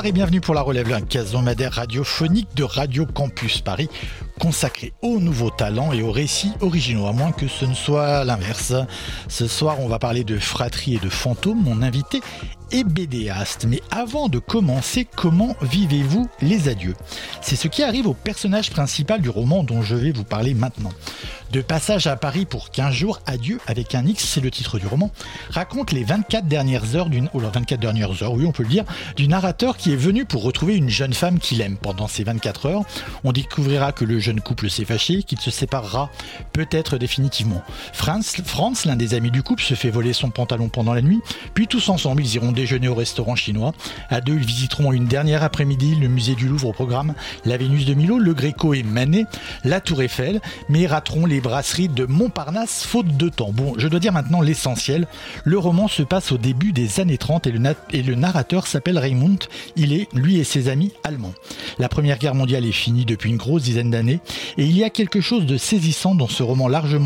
Bonsoir et bienvenue pour La Relève, un hebdomadaire radiophonique de Radio Campus Paris, consacré aux nouveaux talents et aux récits originaux, à moins que ce ne soit l'inverse. Ce soir, on va parler de fratrie et de fantômes. Mon invité est BDaste. Mais avant de commencer, comment vivez-vous les adieux ? C'est ce qui arrive au personnage principal du roman dont je vais vous parler maintenant. De passage à Paris pour 15 jours, Adieu avec un X, c'est le titre du roman, raconte les 24 dernières heures oui on peut le dire, du narrateur qui est venu pour retrouver une jeune femme qu'il aime. Pendant ces 24 heures, on découvrira que le jeune couple s'est fâché, qu'il se séparera peut-être définitivement. Franz, l'un des amis du couple, se fait voler son pantalon pendant la nuit, puis tous ensemble, ils iront déjeuner au restaurant chinois. À deux, ils visiteront une dernière après-midi le musée du Louvre au programme, la Vénus de Milo, le Gréco et Manet, la Tour Eiffel, mais rateront les brasseries de Montparnasse faute de temps. Bon, je dois dire maintenant l'essentiel. Le roman se passe au début des années 30 et le narrateur s'appelle Raimund. Il est, lui et ses amis, allemands. La Première Guerre mondiale est finie depuis une grosse dizaine d'années et il y a quelque chose de saisissant dans ce roman largement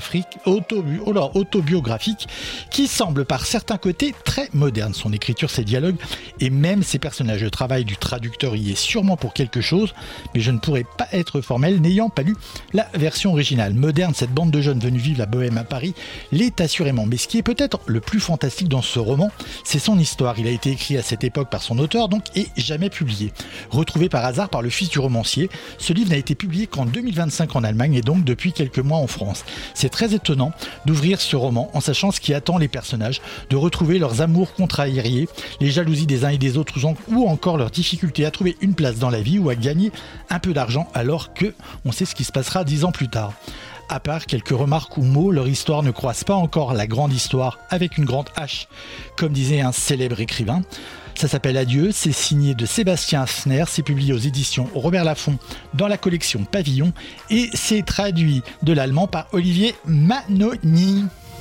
autobiographique qui semble par certains côtés très moderne. Son écriture, ses dialogues et même ses personnages. Le travail du traducteur y est sûrement pour quelque chose, mais je ne pourrais pas être formel n'ayant pas lu la version originale. Moderne, cette bande de jeunes venus vivre la bohème à Paris l'est assurément. Mais ce qui est peut-être le plus fantastique dans ce roman, c'est son histoire. Il a été écrit à cette époque par son auteur, donc, et jamais publié. Retrouvé par hasard par le fils du romancier, ce livre n'a été publié qu'en 2025 en Allemagne et donc depuis quelques mois en France. C'est très étonnant d'ouvrir ce roman en sachant ce qui attend les personnages, de retrouver leurs amours contrariés, les jalousies des uns et des autres ou encore leur difficulté à trouver une place dans la vie ou à gagner un peu d'argent alors que on sait ce qui se passera 10 ans plus tard. À part quelques remarques ou mots, leur histoire ne croise pas encore la grande histoire avec une grande H, comme disait un célèbre écrivain. Ça s'appelle Adieu, c'est signé de Sébastien Haffner, c'est publié aux éditions Robert Laffont dans la collection Pavillon et c'est traduit de l'allemand par Olivier Manoni.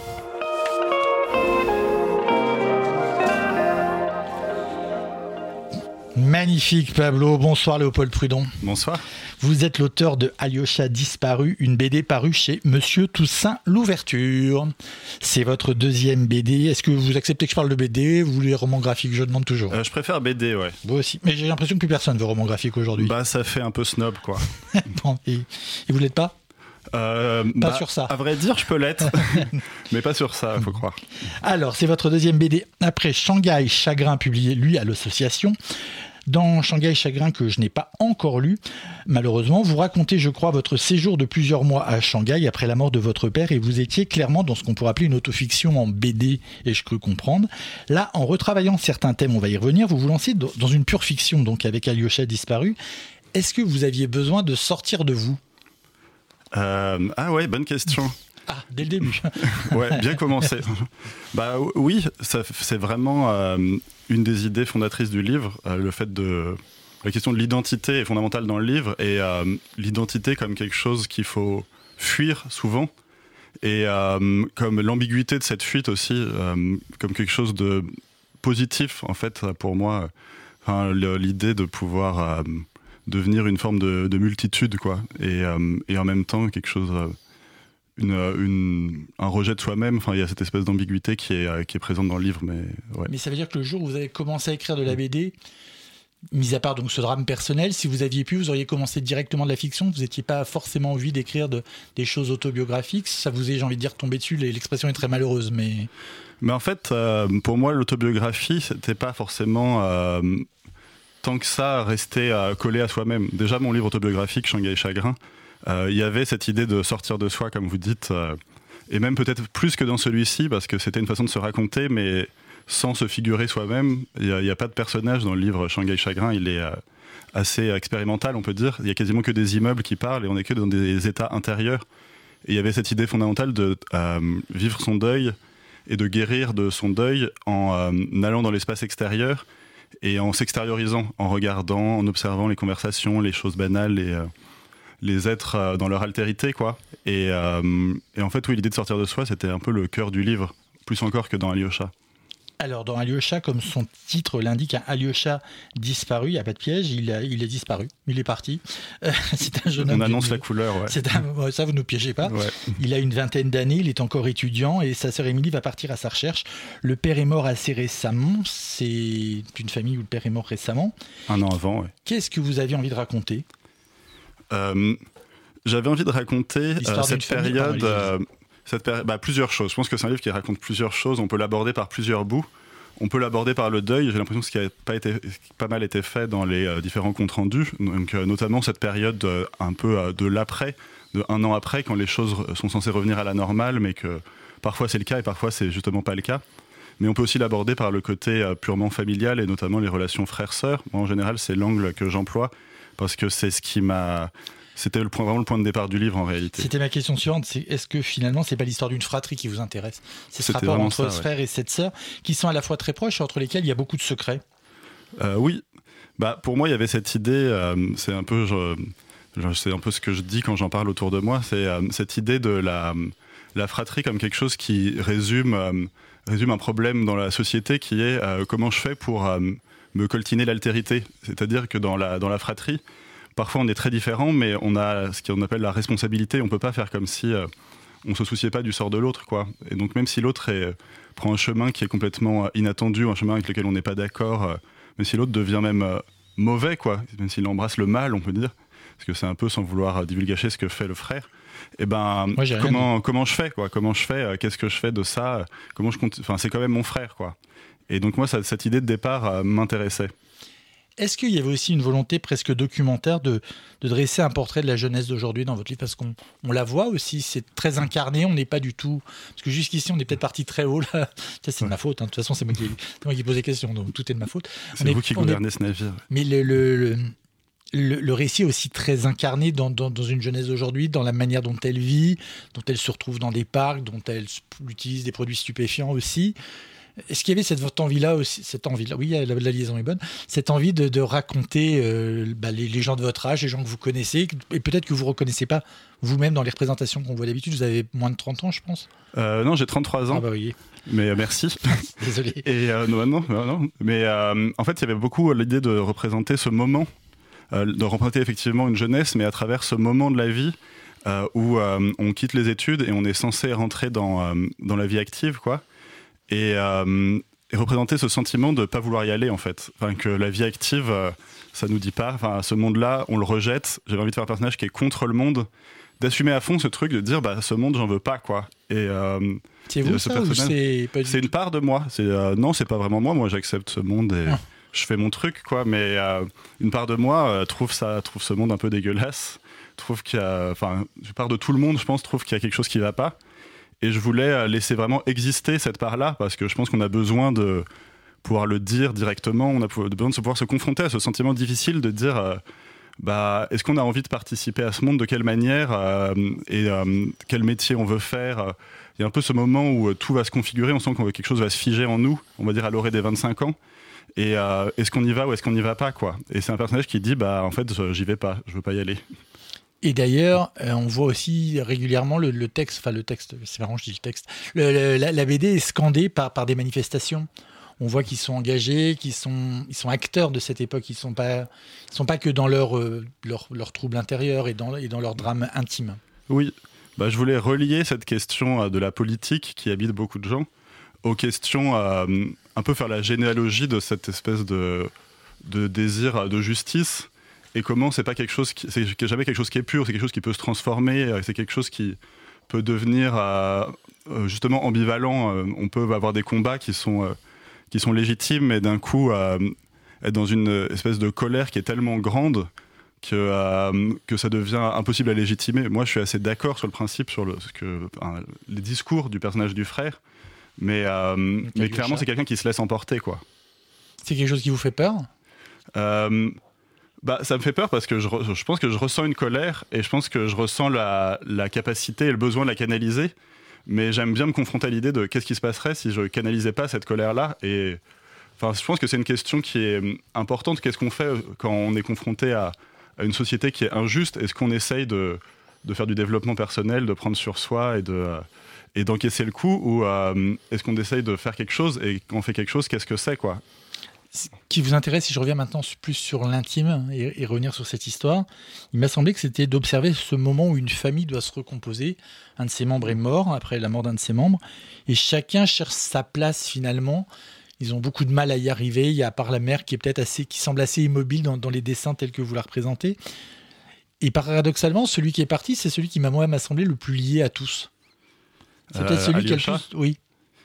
Magnifique Pablo, bonsoir Léopold Prudon. Bonsoir. Vous êtes l'auteur de Alyosha disparu, une BD parue chez Monsieur Toussaint Louverture. C'est votre deuxième BD. Est-ce que vous acceptez que je parle de BD ? Vous voulez roman graphique ? Je demande toujours. Je préfère BD, ouais. Moi aussi. Mais j'ai l'impression que plus personne veut roman graphique aujourd'hui. Bah ça fait un peu snob, quoi. Bon, et vous l'êtes pas ? Pas sur ça. À vrai dire, je peux l'être, mais pas sur ça, faut croire. Alors, c'est votre deuxième BD après Shanghai Chagrin, publié, lui, à l'Association. Dans Shanghai Chagrin, que je n'ai pas encore lu, malheureusement, vous racontez, je crois, votre séjour de plusieurs mois à Shanghai après la mort de votre père et vous étiez clairement dans ce qu'on pourrait appeler une autofiction en BD, et je peux comprendre. Là, en retravaillant certains thèmes, on va y revenir, vous vous lancez dans une pure fiction, donc avec Alyosha disparu. Est-ce que vous aviez besoin de sortir de vous ? Ah ouais, bonne question. Ah, dès le début. Ouais, bien commencé. Bah oui, c'est vraiment une des idées fondatrices du livre. Le fait de... La question de l'identité est fondamentale dans le livre et l'identité comme quelque chose qu'il faut fuir souvent et comme l'ambiguïté de cette fuite aussi, comme quelque chose de positif en fait pour moi. L'idée de pouvoir... devenir une forme de multitude, quoi, et en même temps quelque chose, un rejet de soi-même. Enfin, il y a cette espèce d'ambiguïté qui est présente dans le livre, mais ouais. Mais ça veut dire que le jour où vous avez commencé à écrire de la BD, mis à part donc ce drame personnel, si vous aviez pu, vous auriez commencé directement de la fiction. Vous n'étiez pas forcément envie d'écrire des choses autobiographiques. Ça vous est, j'ai envie de dire, tombé dessus. L'expression est très malheureuse, mais. Mais en fait, pour moi, l'autobiographie, c'était pas forcément. Tant que ça, rester collé à soi-même. Déjà, mon livre autobiographique, Shanghai Chagrin, il y avait cette idée de sortir de soi, comme vous dites, et même peut-être plus que dans celui-ci, parce que c'était une façon de se raconter, mais sans se figurer soi-même. Il n'y a pas de personnage dans le livre Shanghai Chagrin, il est assez expérimental, on peut dire. Il y a quasiment que des immeubles qui parlent, et on n'est que dans des états intérieurs. Et il y avait cette idée fondamentale de vivre son deuil, et de guérir de son deuil en allant dans l'espace extérieur, et en s'extériorisant, en regardant, en observant les conversations, les choses banales, les êtres dans leur altérité, quoi. Et en fait, oui, l'idée de sortir de soi, c'était un peu le cœur du livre, plus encore que dans Alyosha. Alors, dans Alyosha, comme son titre l'indique, un Alyosha disparu, il n'y a pas de piège, il est disparu, il est parti. C'est un jeune homme. On annonce la couleur, ouais. Ça, vous ne nous piégez pas. Ouais. Il a une vingtaine d'années, il est encore étudiant et sa sœur Émilie va partir à sa recherche. Le père est mort assez récemment, c'est une famille où le père est mort récemment. 1 an avant, ouais. Qu'est-ce que vous aviez envie de raconter ? J'avais envie de raconter cette famille, période. Plusieurs choses. Je pense que c'est un livre qui raconte plusieurs choses. On peut l'aborder par plusieurs bouts. On peut l'aborder par le deuil. J'ai l'impression que ce qui a pas mal été fait dans les différents comptes rendus. Donc, notamment cette période un peu de l'après, de 1 an après, quand les choses sont censées revenir à la normale, mais que parfois c'est le cas et parfois c'est justement pas le cas. Mais on peut aussi l'aborder par le côté purement familial et notamment les relations frères-sœurs. Moi, en général, c'est l'angle que j'emploie parce que c'est ce qui m'a... C'était vraiment le point de départ du livre en réalité. C'était ma question suivante, c'est est-ce que finalement c'est pas l'histoire d'une fratrie qui vous intéresse ? C'est ce C'était rapport entre ça, ce frère et cette sœur qui sont à la fois très proches et entre lesquels il y a beaucoup de secrets. Oui, pour moi il y avait cette idée, c'est un peu ce que je dis quand j'en parle autour de moi, c'est cette idée de la fratrie comme quelque chose qui résume un problème dans la société qui est comment je fais pour me coltiner l'altérité. C'est-à-dire que dans la fratrie, parfois on est très différents, mais on a ce qu'on appelle la responsabilité. On peut pas faire comme si on se souciait pas du sort de l'autre, quoi. Et donc même si l'autre prend un chemin qui est complètement inattendu, un chemin avec lequel on n'est pas d'accord, même si l'autre devient même mauvais, quoi, même s'il embrasse le mal, on peut dire, parce que c'est un peu sans vouloir divulgacher ce que fait le frère. Et moi, comment je fais, quoi ? Comment je fais ? Qu'est-ce que je fais de ça ? Comment je compte ? Enfin, c'est quand même mon frère, quoi. Et donc moi, cette idée de départ m'intéressait. Est-ce qu'il y avait aussi une volonté presque documentaire de dresser un portrait de la jeunesse d'aujourd'hui dans votre livre ? Parce qu'on la voit aussi, c'est très incarné, on n'est pas du tout... Parce que jusqu'ici, on est peut-être parti très haut, là. Ça, c'est de ma faute, hein. De toute façon, c'est moi qui pose les questions, donc tout est de ma faute. C'est vous qui gouvernez ce navire. Mais le récit est aussi très incarné dans une jeunesse d'aujourd'hui, dans la manière dont elle vit, dont elle se retrouve dans des parcs, dont elle utilise des produits stupéfiants aussi. Est-ce qu'il y avait cette envie-là aussi, oui, la liaison est bonne, cette envie de raconter les gens de votre âge, les gens que vous connaissez, et peut-être que vous ne reconnaissez pas vous-même dans les représentations qu'on voit d'habitude. Vous avez moins de 30 ans, je pense. Non, j'ai 33 ans. Ah bah oui. Mais merci. Désolé. Et non. Mais en fait, il y avait beaucoup l'idée de représenter ce moment, de représenter effectivement une jeunesse, mais à travers ce moment de la vie où on quitte les études et on est censé rentrer dans la vie active, quoi. Et représenter ce sentiment de ne pas vouloir y aller, en fait. Enfin, que la vie active, ça nous dit pas. Enfin, ce monde-là, on le rejette. J'avais envie de faire un personnage qui est contre le monde, d'assumer à fond ce truc, de dire, ce monde, j'en veux pas, quoi. Et c'est vous, ça, ou c'est pas du C'est une part de moi. Non, c'est pas vraiment moi. Moi, j'accepte ce monde et je fais mon truc, quoi. Mais une part de moi trouve ce monde un peu dégueulasse. Trouve qu'il y a... Enfin, je part de tout le monde, je pense, trouve qu'il y a quelque chose qui va pas. Et je voulais laisser vraiment exister cette part-là, parce que je pense qu'on a besoin de pouvoir le dire directement, on a besoin de pouvoir se confronter à ce sentiment difficile de dire est-ce qu'on a envie de participer à ce monde, de quelle manière, et quel métier on veut faire. Il y a un peu ce moment où tout va se configurer, on sent que quelque chose va se figer en nous, on va dire à l'orée des 25 ans, et est-ce qu'on y va ou est-ce qu'on n'y va pas, quoi. Et c'est un personnage qui dit en fait j'y vais pas, je veux pas y aller. Et d'ailleurs, on voit aussi régulièrement le texte, c'est marrant, je dis le texte, la BD est scandée par des manifestations. On voit qu'ils sont engagés, ils sont acteurs de cette époque, ils sont pas que dans leur trouble intérieur et dans leur drame intime. Oui, je voulais relier cette question de la politique qui habite beaucoup de gens aux questions, un peu faire la généalogie de cette espèce de désir de justice. Et comment c'est pas c'est jamais quelque chose qui est pur, c'est quelque chose qui peut se transformer, c'est quelque chose qui peut devenir justement ambivalent. On peut avoir des combats qui sont légitimes, mais d'un coup être dans une espèce de colère qui est tellement grande que ça devient impossible à légitimer. Moi, je suis assez d'accord sur le principe, sur les discours du personnage du frère, mais clairement, c'est quelqu'un qui se laisse emporter, quoi. C'est quelque chose qui vous fait peur ? Ça me fait peur parce que je pense que je ressens une colère et je pense que je ressens la capacité et le besoin de la canaliser. Mais j'aime bien me confronter à l'idée de qu'est-ce qui se passerait si je canalisais pas cette colère-là. Et je pense que c'est une question qui est importante. Qu'est-ce qu'on fait quand on est confronté à une société qui est injuste ? Est-ce qu'on essaye de faire du développement personnel, de prendre sur soi et d'encaisser le coup, ou est-ce qu'on essaye de faire quelque chose, et quand on fait quelque chose, qu'est-ce que c'est, quoi? Ce qui vous intéresse, si je reviens maintenant plus sur l'intime et revenir sur cette histoire, il m'a semblé que c'était d'observer ce moment où une famille doit se recomposer. Un de ses membres est mort, après la mort d'un de ses membres, et chacun cherche sa place finalement. Ils ont beaucoup de mal à y arriver. Il y a à part la mère qui est peut-être qui semble assez immobile dans les dessins tels que vous la représentez. Et paradoxalement, celui qui est parti, c'est celui qui m'a semblé le plus lié à tous. C'est peut-être celui qui est le plus... Oui.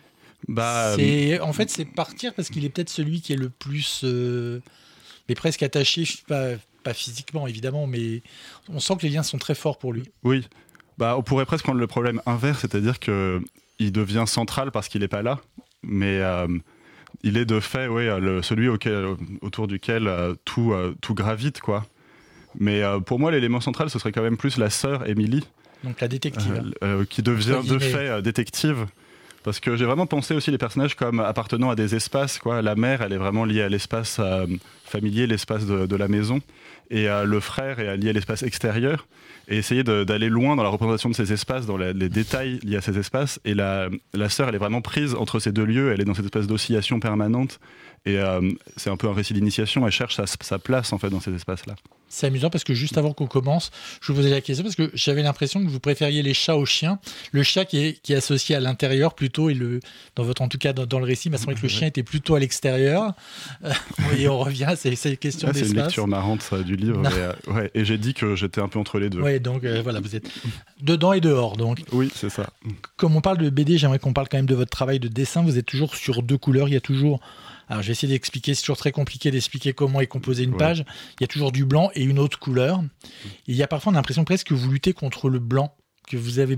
En fait, c'est partir parce qu'il est peut-être celui qui est le plus... mais presque attaché, pas physiquement évidemment, mais on sent que les liens sont très forts pour lui. Oui. On pourrait presque prendre le problème inverse, c'est-à-dire qu'il devient central parce qu'il n'est pas là, mais il est de fait celui autour duquel tout gravite, quoi. Mais pour moi, l'élément central, ce serait quand même plus la sœur Émilie. Donc la détective. Qui devient de fait détective. Parce que j'ai vraiment pensé aussi les personnages comme appartenant à des espaces, quoi. La mère, elle est vraiment liée à l'espace familier, l'espace de la maison. Et le frère est lié à l'espace extérieur. Et essayer d'aller loin dans la représentation de ces espaces, dans les détails liés à ces espaces. Et la sœur, elle est vraiment prise entre ces deux lieux. Elle est dans cette espèce d'oscillation permanente. Et c'est un peu un récit d'initiation. Elle cherche sa place, en fait, dans ces espaces-là. C'est amusant parce que juste avant qu'on commence, je vous posais la question parce que j'avais l'impression que vous préfériez les chats aux chiens. Le chat qui est associé à l'intérieur plutôt, en tout cas dans le récit, il m'a semblé que le chien était plutôt à l'extérieur. Et on revient à ces questions d'espace. C'est une lecture marrante du livre. Et j'ai dit que j'étais un peu entre les deux. Oui, donc voilà, vous êtes dedans et dehors. Donc. Oui, c'est ça. Comme on parle de BD, j'aimerais qu'on parle quand même de votre travail de dessin. Vous êtes toujours sur 2 couleurs. Il y a toujours... Alors, j'ai essayé d'expliquer, c'est toujours très compliqué d'expliquer comment est composée une page. Il y a toujours du blanc et une autre couleur. Et il y a parfois, on a l'impression presque que vous luttez contre le blanc, que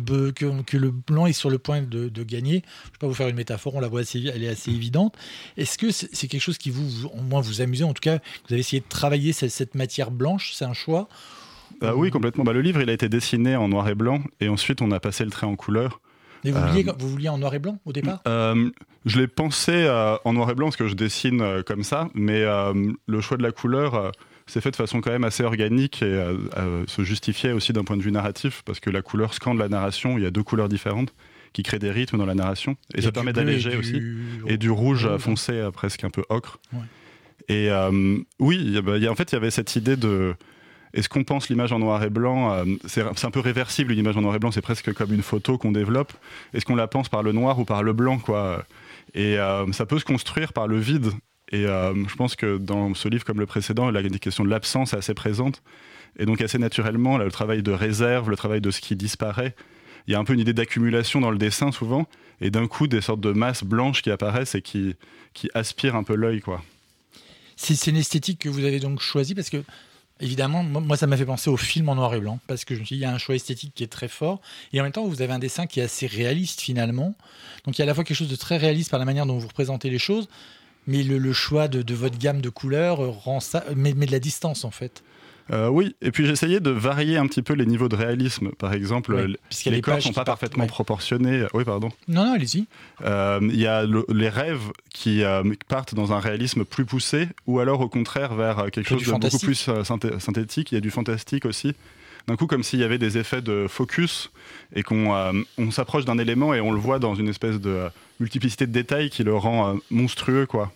le blanc est sur le point de gagner. Je ne vais pas vous faire une métaphore, on la voit elle est assez évidente. Est-ce que c'est quelque chose qui au moins vous amusez, en tout cas, vous avez essayé de travailler cette matière blanche, c'est un choix? Oui, complètement. Le livre, il a été dessiné en noir et blanc, et ensuite on a passé le trait en couleur. Et vous vouliez en noir et blanc au départ? Je l'ai pensé en noir et blanc parce que je dessine comme ça, mais le choix de la couleur s'est fait de façon quand même assez organique et se justifiait aussi d'un point de vue narratif, parce que la couleur scande la narration. Il y a 2 couleurs différentes qui créent des rythmes dans la narration, et ça permet d'alléger aussi. Et du rouge foncé, presque un peu ocre. Ouais. Et oui, en fait, il y avait cette idée de... Est-ce qu'on pense l'image en noir et blanc, c'est un peu réversible, une image en noir et blanc, c'est presque comme une photo qu'on développe. Est-ce qu'on la pense par le noir ou par le blanc, quoi? Et ça peut se construire par le vide. Et je pense que dans ce livre, comme le précédent, la question de l'absence est assez présente. Et donc assez naturellement, là, le travail de réserve, le travail de ce qui disparaît, il y a un peu une idée d'accumulation dans le dessin souvent, et d'un coup des sortes de masses blanches qui apparaissent et qui aspirent un peu l'œil, quoi. C'est une esthétique que vous avez donc choisie parce que évidemment, moi, ça m'a fait penser au film en noir et blanc, parce que je me suis dit, il y a un choix esthétique qui est très fort, et en même temps, vous avez un dessin qui est assez réaliste, finalement. Donc, il y a à la fois quelque chose de très réaliste par la manière dont vous représentez les choses, mais le choix de votre gamme de couleurs rend ça... met de la distance, en fait. Oui, et puis j'essayais de varier un petit peu les niveaux de réalisme. Par exemple, les corps ne sont pas parfaitement proportionnés. Oui, pardon. Non, allez-y. Il y a les rêves qui partent dans un réalisme plus poussé, ou alors au contraire vers quelque chose de beaucoup plus synthétique. Il y a du fantastique aussi. D'un coup, comme s'il y avait des effets de focus, et qu'on s'approche d'un élément et on le voit dans une espèce de multiplicité de détails qui le rend monstrueux, quoi.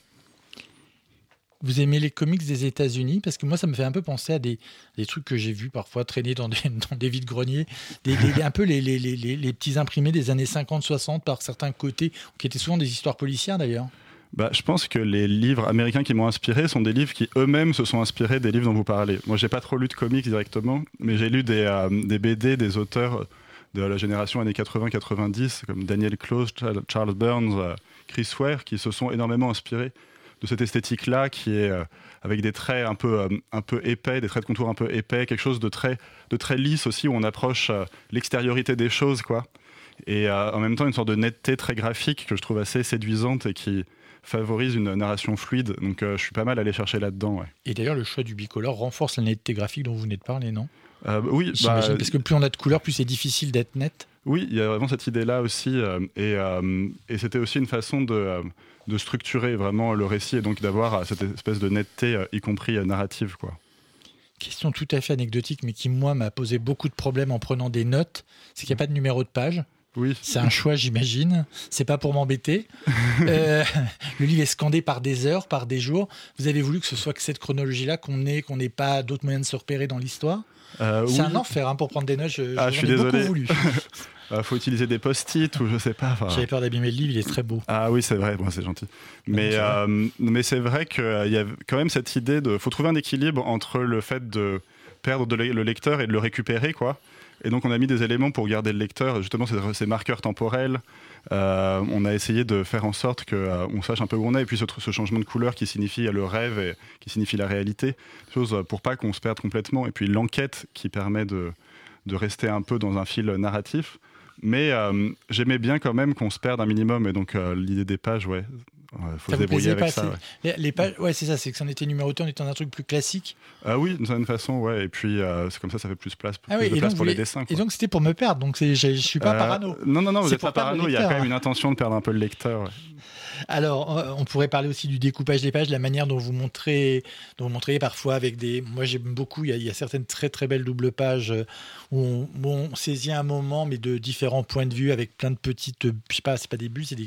Vous aimez les comics des États-Unis? Parce que moi, ça me fait un peu penser à des trucs que j'ai vus parfois traîner dans des vides-greniers, un peu les petits imprimés des années 50-60 par certains côtés, qui étaient souvent des histoires policières d'ailleurs. Je pense que les livres américains qui m'ont inspiré sont des livres qui eux-mêmes se sont inspirés des livres dont vous parlez. Moi, j'ai pas trop lu de comics directement, mais j'ai lu des BD, des auteurs de la génération années 80-90, comme Daniel Close, Charles Burns, Chris Ware, qui se sont énormément inspirés de cette esthétique-là, qui est avec des traits un peu épais, des traits de contour un peu épais, quelque chose de très lisse aussi, où on approche l'extériorité des choses, quoi. Et en même temps, une sorte de netteté très graphique que je trouve assez séduisante et qui favorise une narration fluide. Donc je suis pas mal allé chercher là-dedans. Ouais. Et d'ailleurs, le choix du bicolore renforce la netteté graphique dont vous venez de parler, non? Oui. Parce que plus on a de couleurs, plus c'est difficile d'être net. Oui, il y a vraiment cette idée-là aussi. Et c'était aussi une façon de structurer vraiment le récit et donc d'avoir cette espèce de netteté, y compris narrative, quoi. question tout à fait anecdotique, mais qui, moi, m'a posé beaucoup de problèmes en prenant des notes. C'est qu'il n'y a pas de numéro de page. Oui. C'est un choix, j'imagine. C'est pas pour m'embêter. Le livre est scandé par des heures, par des jours. Vous avez voulu que ce soit que cette chronologie-là, qu'on n'ait pas d'autres moyens de se repérer dans l'histoire. C'est un enfer pour prendre des notes. Je suis désolé. Beaucoup voulu. Faut utiliser des post-it ou je sais pas. J'avais peur d'abîmer le livre, il est très beau. Ah oui, c'est vrai, c'est gentil. Mais c'est vrai qu'il y a quand même cette idée faut trouver un équilibre entre le fait de perdre le lecteur et de le récupérer, quoi. Et donc on a mis des éléments pour garder le lecteur, justement ces marqueurs temporels. On a essayé de faire en sorte qu'on sache un peu où on est, et puis ce changement de couleur qui signifie le rêve et qui signifie la réalité, chose pour pas qu'on se perde complètement. Et puis l'enquête qui permet de rester un peu dans un fil narratif. Mais j'aimais bien quand même qu'on se perde un minimum, et donc l'idée des pages, faut se débrouiller avec ça. Les pages, c'est ça, c'est que ça en était numéroté, on était dans un truc plus classique. Oui, d'une certaine façon, et puis c'est comme ça fait plus place, pour les dessins. Et donc c'était pour me perdre, donc je suis pas parano. Non, vous n'êtes pas parano, il y a quand même une intention de perdre un peu le lecteur. Ouais. Alors, on pourrait parler aussi du découpage des pages, la manière dont vous montrez parfois avec des... Moi, j'aime beaucoup, il y a certaines très très belles doubles pages où on saisit un moment, mais de différents points de vue, avec plein de petites... Je sais pas, c'est pas des bulles, c'est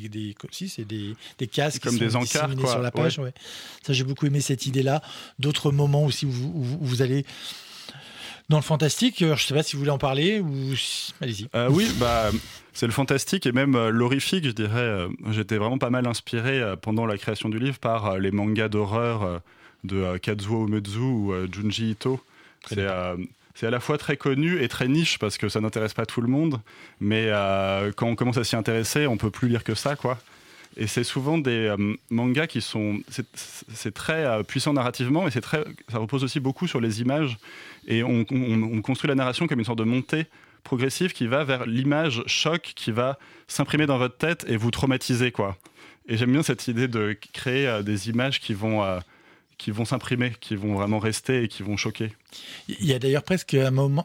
des cases comme qui des sont encarts, disséminées sur la page. Ouais. Ça, j'ai beaucoup aimé cette idée-là. D'autres moments aussi où vous allez... Dans le fantastique, je ne sais pas si vous voulez en parler ou... Allez-y. Oui, c'est le fantastique et même l'horrifique, je dirais. J'étais vraiment pas mal inspiré pendant la création du livre par les mangas d'horreur de Kazuo Umezu ou Junji Ito. C'est à la fois très connu et très niche parce que ça n'intéresse pas tout le monde, mais quand on commence à s'y intéresser, on peut plus lire que ça, quoi. Et c'est souvent des mangas qui sont... C'est très puissant narrativement, et ça repose aussi beaucoup sur les images. Et on construit la narration comme une sorte de montée progressive qui va vers l'image choc qui va s'imprimer dans votre tête et vous traumatiser, quoi. Et j'aime bien cette idée de créer des images qui vont s'imprimer, qui vont vraiment rester et qui vont choquer. Il y a d'ailleurs presque un moment,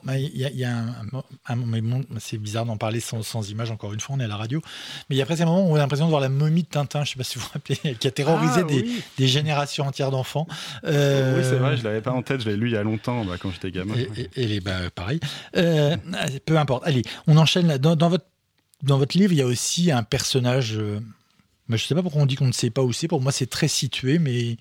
c'est bizarre d'en parler sans image, encore une fois, on est à la radio, mais il y a presque un moment où on a l'impression de voir la momie de Tintin, je ne sais pas si vous vous rappelez, qui a terrorisé des générations entières d'enfants. Oui, c'est vrai, je ne l'avais pas en tête, je l'ai lu il y a longtemps, quand j'étais gamin. Et pareil. Peu importe. Allez, on enchaîne là. Dans votre livre, il y a aussi un personnage... je ne sais pas pourquoi on dit qu'on ne sait pas où c'est. Pour moi, c'est très situé, mais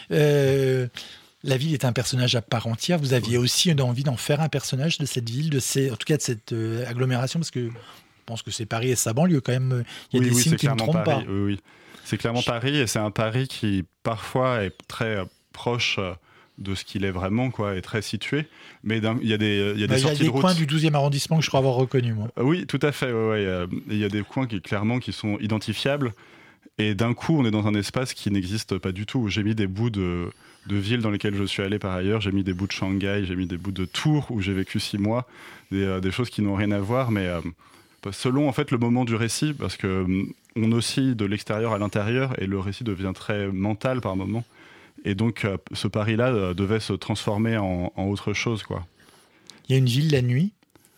la ville est un personnage à part entière. Vous aviez aussi envie d'en faire un personnage de cette ville, en tout cas de cette agglomération, parce que je pense que c'est Paris et sa banlieue quand même. Il y a des signes qui ne trompent pas. Oui, c'est clairement Paris, et c'est un Paris qui parfois est très proche de ce qu'il est vraiment, quoi, est très situé. Mais il y a des sorties de route. Il y a des coins du 12e arrondissement que je crois avoir reconnus, moi. Oui, tout à fait. Il y a des coins qui sont identifiables. Et d'un coup, on est dans un espace qui n'existe pas du tout. J'ai mis des bouts de villes dans lesquelles je suis allé par ailleurs. J'ai mis des bouts de Shanghai, j'ai mis des bouts de Tours où j'ai vécu 6 mois. Des choses qui n'ont rien à voir, mais selon en fait le moment du récit, parce que on oscille de l'extérieur à l'intérieur et le récit devient très mental par moments. Et donc, ce Paris-là devait se transformer en autre chose, quoi. Il y a une ville la nuit ?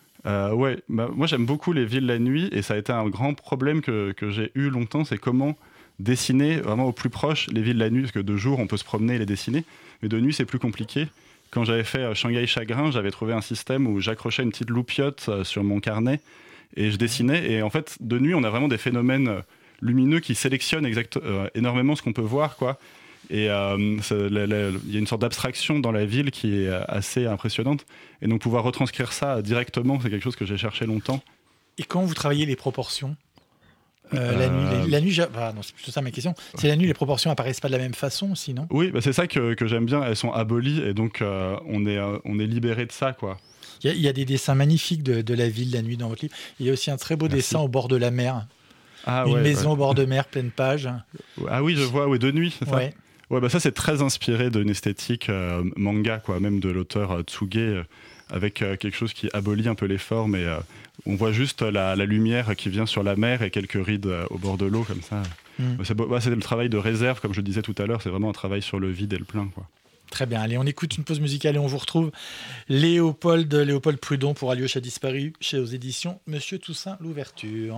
Moi j'aime beaucoup les villes la nuit, et ça a été un grand problème que j'ai eu longtemps, c'est comment dessiner vraiment au plus proche les villes la nuit, parce que de jour on peut se promener et les dessiner, mais de nuit c'est plus compliqué. Quand j'avais fait Shanghai Chagrin, j'avais trouvé un système où j'accrochais une petite loupiote sur mon carnet et je dessinais, et en fait de nuit on a vraiment des phénomènes lumineux qui sélectionnent énormément ce qu'on peut voir, quoi. Et il y a une sorte d'abstraction dans la ville qui est assez impressionnante. Et donc pouvoir retranscrire ça directement, c'est quelque chose que j'ai cherché longtemps. Et quand vous travaillez les proportions la nuit, non, c'est plutôt ça ma question. C'est la nuit, les proportions apparaissent pas de la même façon aussi, non ? Oui, c'est ça que j'aime bien. Elles sont abolies, et donc on est libéré de ça, quoi. Il y a des dessins magnifiques de la ville la nuit dans votre livre. Il y a aussi un très beau dessin au bord de la mer. Une maison au bord de mer, pleine page. Ah oui, je vois, de nuit, c'est ça. Ouais, ça c'est très inspiré d'une esthétique manga, quoi, même de l'auteur Tsuge, avec quelque chose qui abolit un peu les formes, et on voit juste la lumière qui vient sur la mer et quelques rides au bord de l'eau, comme ça. C'est le travail de réserve, comme je disais tout à l'heure, c'est vraiment un travail sur le vide et le plein, quoi. Très bien, allez, on écoute une pause musicale et on vous retrouve. Léopold Prudon pour Alioche a disparu, chez aux éditions Monsieur Toussaint Louverture.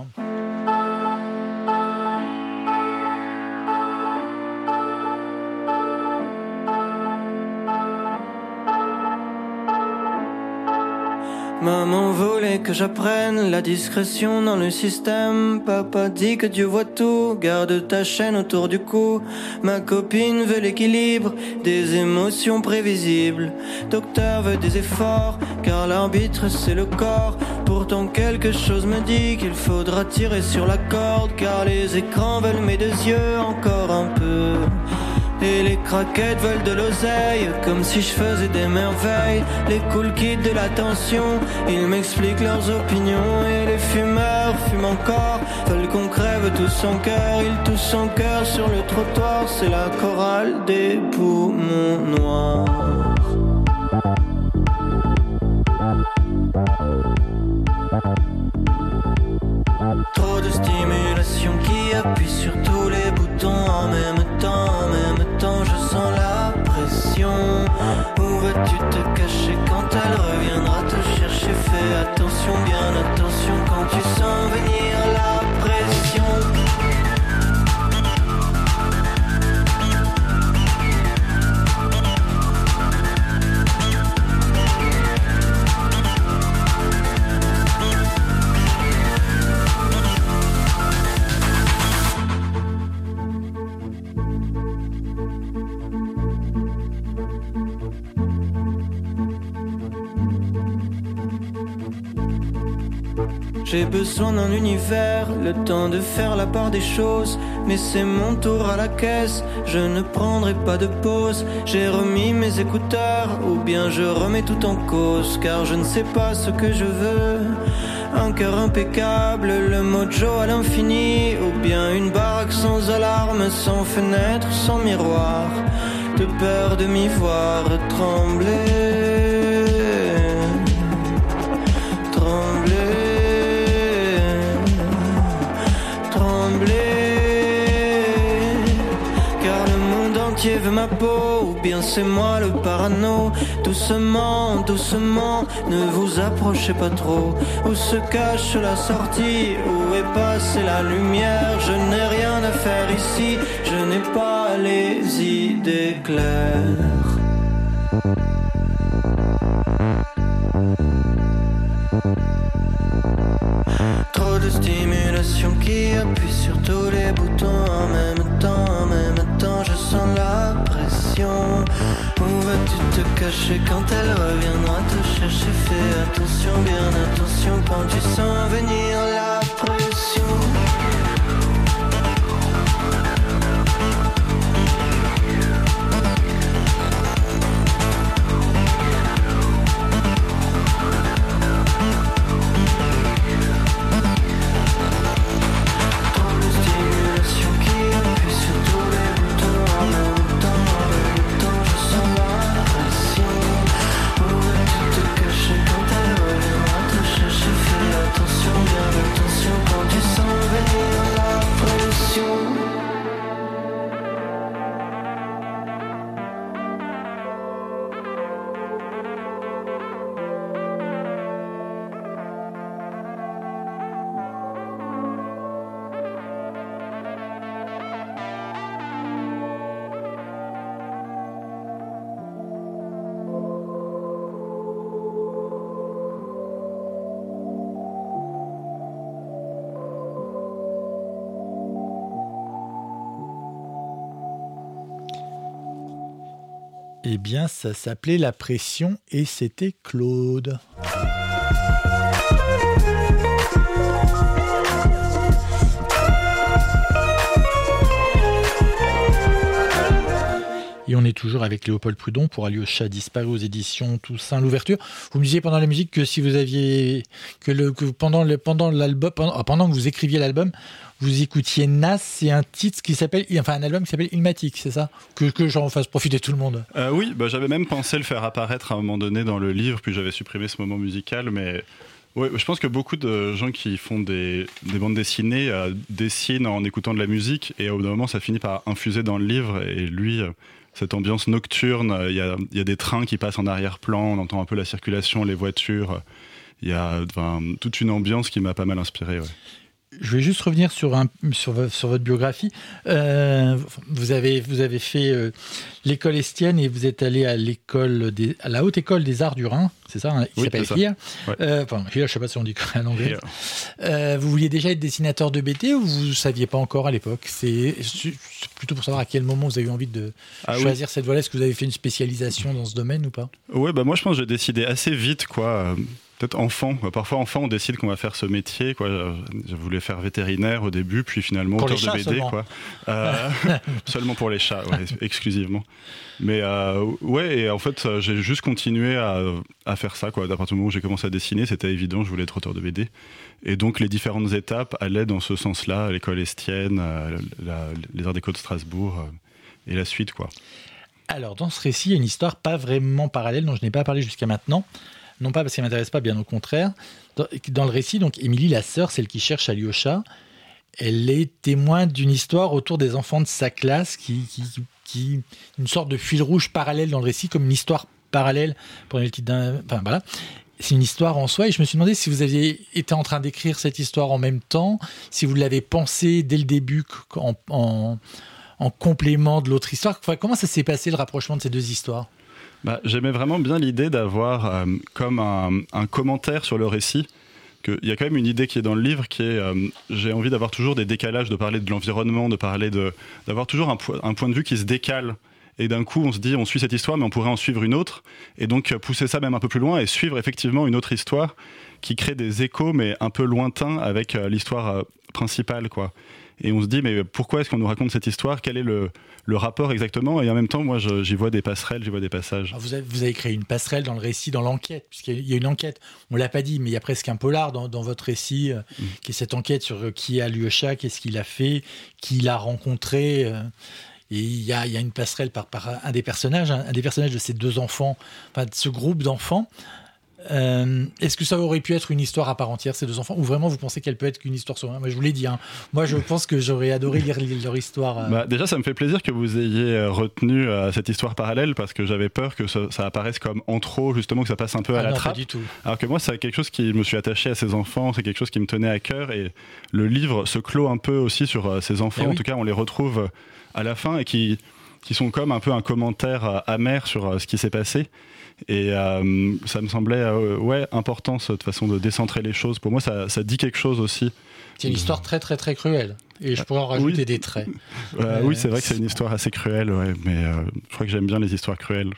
Maman voulait que j'apprenne la discrétion dans le système. Papa dit que Dieu voit tout, garde ta chaîne autour du cou. Ma copine veut l'équilibre des émotions prévisibles. Docteur veut des efforts, car l'arbitre c'est le corps. Pourtant quelque chose me dit qu'il faudra tirer sur la corde, car les écrans veulent mes 2 yeux encore un peu. Et les craquettes veulent de l'oseille, comme si je faisais des merveilles. Les cool kids de l'attention, ils m'expliquent leurs opinions. Et les fumeurs fument encore, veulent qu'on crève tous en cœur. Ils toussent en cœur sur le trottoir, c'est la chorale des poumons noirs. Trop de stimulation qui appuie sur tous les boutons en même temps, je sens la pression. Où vas-tu te cacher quand elle reviendra te chercher? Fais attention, bien attention quand tu sens venir la pression. J'ai besoin d'un univers, le temps de faire la part des choses. Mais c'est mon tour à la caisse, je ne prendrai pas de pause. J'ai remis mes écouteurs, ou bien je remets tout en cause. Car je ne sais pas ce que je veux. Un cœur impeccable, le mojo à l'infini. Ou bien une baraque sans alarme, sans fenêtre, sans miroir. De peur de m'y voir trembler. Veut ma peau, ou bien c'est moi le parano. Doucement, doucement, ne vous approchez pas trop. Où se cache la sortie? Où est passée la lumière? Je n'ai rien à faire ici, je n'ai pas les idées claires. Trop de stimulation qui appuie sur tous les boutons en même temps, je sens la pression. Où vas-tu te cacher quand elle reviendra te chercher? Fais attention, bien attention quand tu sens venir la pression. Eh bien, ça s'appelait La Pression et c'était Claude. Et on est toujours avec Léopold Prudon pour Aller au chat disparu aux éditions Toussaint L'Ouverture. Vous me disiez pendant la musique que si vous aviez pendant que vous écriviez l'album, vous écoutiez Nas, c'est un titre qui s'appelle, un album qui s'appelle Ilmatic, c'est ça? Que j'en fasse profiter tout le monde. Oui, j'avais même pensé le faire apparaître à un moment donné dans le livre, puis j'avais supprimé ce moment musical, mais ouais, je pense que beaucoup de gens qui font des bandes dessinées dessinent en écoutant de la musique, et au bout d'un moment, ça finit par infuser dans le livre, et lui, cette ambiance nocturne, il y a des trains qui passent en arrière-plan, on entend un peu la circulation, les voitures, il y a toute une ambiance qui m'a pas mal inspiré. Ouais. je vais juste revenir sur votre biographie. Vous avez fait l'école Estienne et vous êtes allé à la Haute École des Arts du Rhin, c'est ça, qui s'appelle HERE. Ouais. HERE, je ne sais pas si on dit en anglais. Vous vouliez déjà être dessinateur de BD ou vous ne saviez pas encore à l'époque? C'est plutôt pour savoir à quel moment vous avez eu envie de choisir cette voie-là. Est-ce que vous avez fait une spécialisation dans ce domaine ou pas? Oui, moi je pense que j'ai décidé assez vite, quoi. Peut-être enfant. Parfois, enfant, on décide qu'on va faire ce métier, quoi. Je voulais faire vétérinaire au début, puis finalement pour auteur de BD, seulement. Quoi. Seulement pour les chats, exclusivement. Mais et en fait, j'ai juste continué à faire ça, quoi. À partir du moment où j'ai commencé à dessiner, c'était évident, je voulais être auteur de BD. Et donc, les différentes étapes allaient dans ce sens-là, l'école Estienne, les Arts Déco de Strasbourg, et la suite, quoi. Alors, dans ce récit, il y a une histoire pas vraiment parallèle, dont je n'ai pas parlé jusqu'à maintenant. Non pas parce qu'elle ne m'intéresse pas, bien au contraire. Dans le récit, donc, Émilie, la sœur, celle qui cherche Alyosha, elle est témoin d'une histoire autour des enfants de sa classe, qui une sorte de fil rouge parallèle dans le récit, comme une histoire parallèle, pour le titre d'un... Enfin, voilà. C'est une histoire en soi, et je me suis demandé si vous aviez été en train d'écrire cette histoire en même temps, si vous l'avez pensée dès le début en complément de l'autre histoire. Enfin, comment ça s'est passé, le rapprochement de ces deux histoires ? J'aimais vraiment bien l'idée d'avoir comme un commentaire sur le récit. Il y a quand même une idée qui est dans le livre qui est j'ai envie d'avoir toujours des décalages, de parler de l'environnement, d'avoir toujours un point de vue qui se décale. Et d'un coup, on se dit, on suit cette histoire, mais on pourrait en suivre une autre. Et donc, pousser ça même un peu plus loin et suivre effectivement une autre histoire qui crée des échos, mais un peu lointains avec l'histoire principale, quoi. Et on se dit, mais pourquoi est-ce qu'on nous raconte cette histoire? Quel est le rapport exactement? Et en même temps, moi, j'y vois des passerelles, j'y vois des passages. Alors vous avez créé une passerelle dans le récit, dans l'enquête, puisqu'il y a une enquête. On ne l'a pas dit, mais il y a presque un polar dans votre récit, qui est cette enquête sur qui est Alyosha, qu'est-ce qu'il a fait, qui l'a rencontré. Et il y a une passerelle par un des personnages de ces deux enfants, enfin de ce groupe d'enfants. Est-ce que ça aurait pu être une histoire à part entière, ces deux enfants, ou vraiment vous pensez qu'elle peut être qu'une histoire sur un? Moi, je vous l'ai dit, moi je pense que j'aurais adoré lire leur histoire. Déjà, ça me fait plaisir que vous ayez retenu cette histoire parallèle, parce que j'avais peur que ça apparaisse comme en trop, justement, que ça passe un peu à la trappe. Pas du tout. Alors que moi, c'est quelque chose qui me suis attaché à ces enfants, c'est quelque chose qui me tenait à cœur, et le livre se clôt un peu aussi sur ces enfants. En tout cas, on les retrouve à la fin et qui sont comme un peu un commentaire amer sur ce qui s'est passé. Et ça me semblait important, cette façon de décentrer les choses. Pour moi, ça dit quelque chose aussi. C'est une histoire très très très cruelle. Et je pourrais en rajouter des traits. Oui, c'est vrai que c'est une histoire assez cruelle, mais je crois que j'aime bien les histoires cruelles.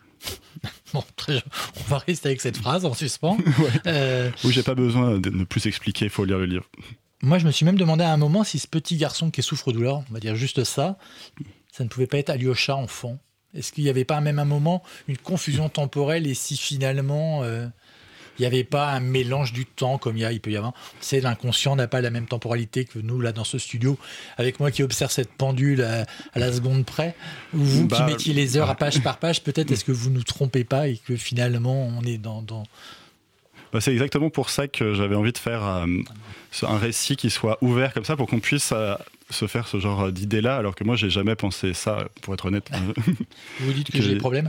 Bon, on va rester avec cette phrase en suspens. Oui, j'ai pas besoin de ne plus expliquer, il faut lire le livre. Moi, je me suis même demandé à un moment si ce petit garçon qui est souffre-douleur, on va dire juste ça ne pouvait pas être Alyosha enfant. Est-ce qu'il n'y avait pas même un moment une confusion temporelle, et si finalement il n'y avait pas un mélange du temps comme il peut y avoir? C'est l'inconscient n'a pas la même temporalité que nous là dans ce studio, avec moi qui observe cette pendule à la seconde près, ou vous qui mettiez les heures à page par page, peut-être est-ce que vous ne nous trompez pas et que finalement on est dans... C'est exactement pour ça que j'avais envie de faire un récit qui soit ouvert comme ça, pour qu'on puisse se faire ce genre d'idée-là, alors que moi, j'ai jamais pensé ça, pour être honnête. Vous dites que j'ai des problèmes?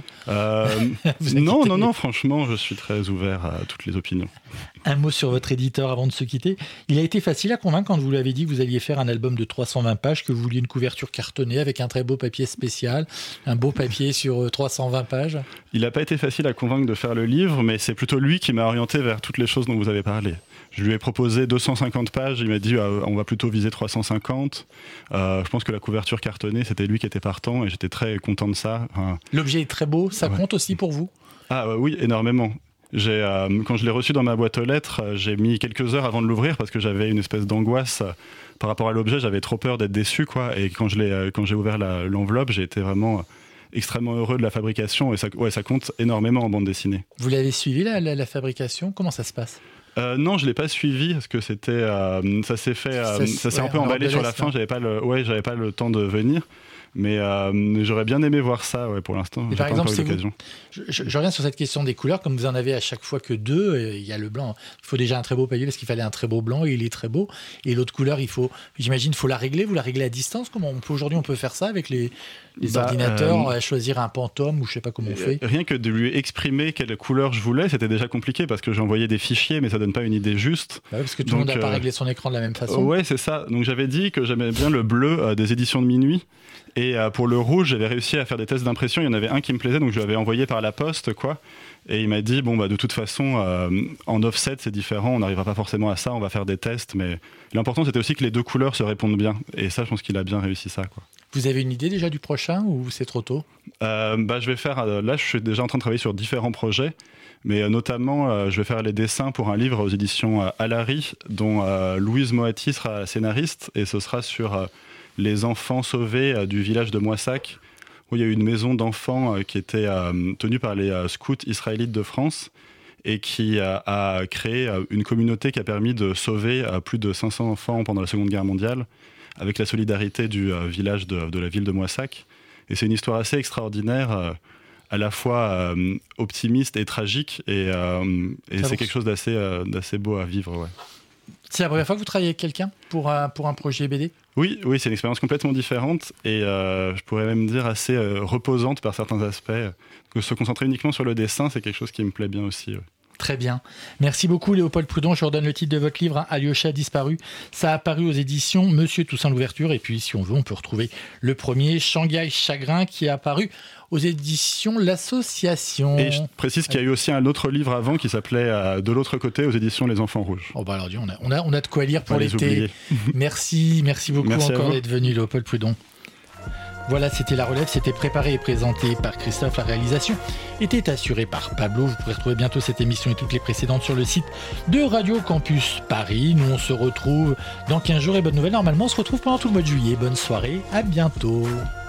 Non, franchement, je suis très ouvert à toutes les opinions. Un mot sur votre éditeur avant de se quitter. Il a été facile à convaincre quand vous lui avez dit que vous alliez faire un album de 320 pages, que vous vouliez une couverture cartonnée avec un très beau papier spécial, un beau papier sur 320 pages? Il n'a pas été facile à convaincre de faire le livre, mais c'est plutôt lui qui m'a orienté vers toutes les choses dont vous avez parlé. Je lui ai proposé 250 pages, il m'a dit on va plutôt viser 350. Je pense que la couverture cartonnée, c'était lui qui était partant, et j'étais très content de ça. L'objet est très beau, ça compte aussi pour vous? Oui, énormément. Quand je l'ai reçu dans ma boîte aux lettres, j'ai mis quelques heures avant de l'ouvrir parce que j'avais une espèce d'angoisse par rapport à l'objet, j'avais trop peur d'être déçu, quoi. Et quand j'ai ouvert l'enveloppe, j'ai été vraiment extrêmement heureux de la fabrication, et ça compte énormément en bande dessinée. Vous l'avez suivi la fabrication? Comment ça se passe? Non, je l'ai pas suivi parce que c'était ça s'est fait ça s'est un peu emballé sur la fin. J'avais pas le temps de venir, mais j'aurais bien aimé voir ça. Pour l'instant, j'ai pas encore eu l'occasion. Je reviens sur cette question des couleurs. Comme vous en avez à chaque fois que deux, il y a le blanc. Il faut déjà un très beau papier parce qu'il fallait un très beau blanc, et il est très beau. Et l'autre couleur, j'imagine, faut la régler. Vous la réglez à distance? Comment aujourd'hui on peut faire ça avec les ordinateurs, choisir un Pantone, ou je sais pas comment on fait. Rien que de lui exprimer quelle couleur je voulais, c'était déjà compliqué parce que j'envoyais des fichiers, mais ça donnait donne pas une idée juste. Bah oui, parce que tout le monde n'a pas réglé son écran de la même façon. Ouais, c'est ça. Donc j'avais dit que j'aimais bien le bleu des éditions de Minuit. Et pour le rouge, j'avais réussi à faire des tests d'impression. Il y en avait un qui me plaisait, donc je l'avais envoyé par la poste, quoi. Et il m'a dit, de toute façon, en offset, c'est différent, on n'arrivera pas forcément à ça, on va faire des tests. Mais l'important, c'était aussi que les deux couleurs se répondent bien. Et ça, je pense qu'il a bien réussi ça, quoi. Vous avez une idée déjà du prochain ou c'est trop tôt ? Je vais faire. Là, je suis déjà en train de travailler sur différents projets. Mais notamment, je vais faire les dessins pour un livre aux éditions Alary, dont Louise Moati sera scénariste. Et ce sera sur les enfants sauvés du village de Moissac, où il y a eu une maison d'enfants qui était tenue par les scouts israélites de France et qui a créé une communauté qui a permis de sauver plus de 500 enfants pendant la Seconde Guerre mondiale, avec la solidarité du village de la ville de Moissac. Et c'est une histoire assez extraordinaire, à la fois optimiste et tragique, et c'est quelque chose d'assez beau à vivre. Ouais. C'est la première fois que vous travaillez avec quelqu'un pour un projet BD ? Oui, c'est une expérience complètement différente et je pourrais même dire assez reposante par certains aspects. Que se concentrer uniquement sur le dessin, c'est quelque chose qui me plaît bien aussi. Ouais. Très bien. Merci beaucoup Léopold Prudon. Je redonne le titre de votre livre, Alyosha disparu. Ça a paru aux éditions Monsieur Toussaint Louverture. Et puis, si on veut, on peut retrouver le premier, Shanghai Chagrin, qui est apparu aux éditions L'Association. Et je précise qu'il y a eu aussi un autre livre avant qui s'appelait De l'autre côté, aux éditions Les Enfants Rouges. Oh bah alors, on a de quoi lire pour l'été. Merci beaucoup encore d'être venu, Léopold Prudon. Voilà, c'était La Relève, c'était préparé et présenté par Christophe. La réalisation était assurée par Pablo. Vous pourrez retrouver bientôt cette émission et toutes les précédentes sur le site de Radio Campus Paris. Nous, on se retrouve dans 15 jours et bonne nouvelle. Normalement, on se retrouve pendant tout le mois de juillet. Bonne soirée, à bientôt.